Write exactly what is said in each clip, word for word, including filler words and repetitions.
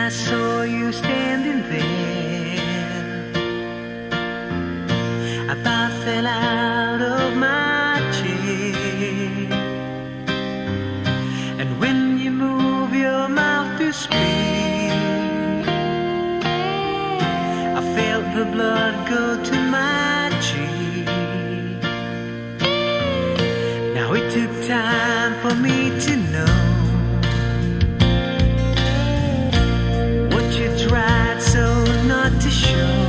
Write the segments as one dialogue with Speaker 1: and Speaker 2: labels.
Speaker 1: I saw you standing there, I about fell out of my chair. And when you move your mouth to speak, I felt the blood go to my cheek. Now it took time for me to know what you tried so not to show,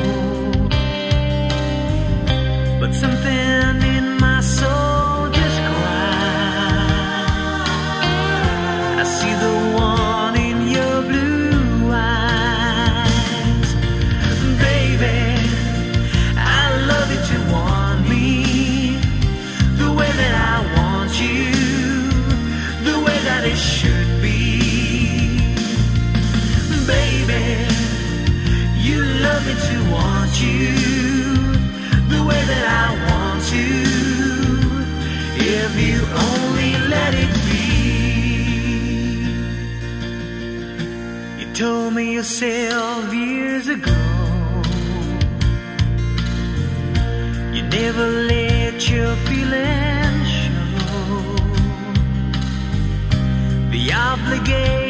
Speaker 1: but something in my soul just cried. I see the one in your blue eyes. Baby, I love you to want me the way that I want you, the way that it should be. Baby, you love me to want you the way that I want to, if you only let it be. You told me yourself years ago you never let your feelings show. The obligation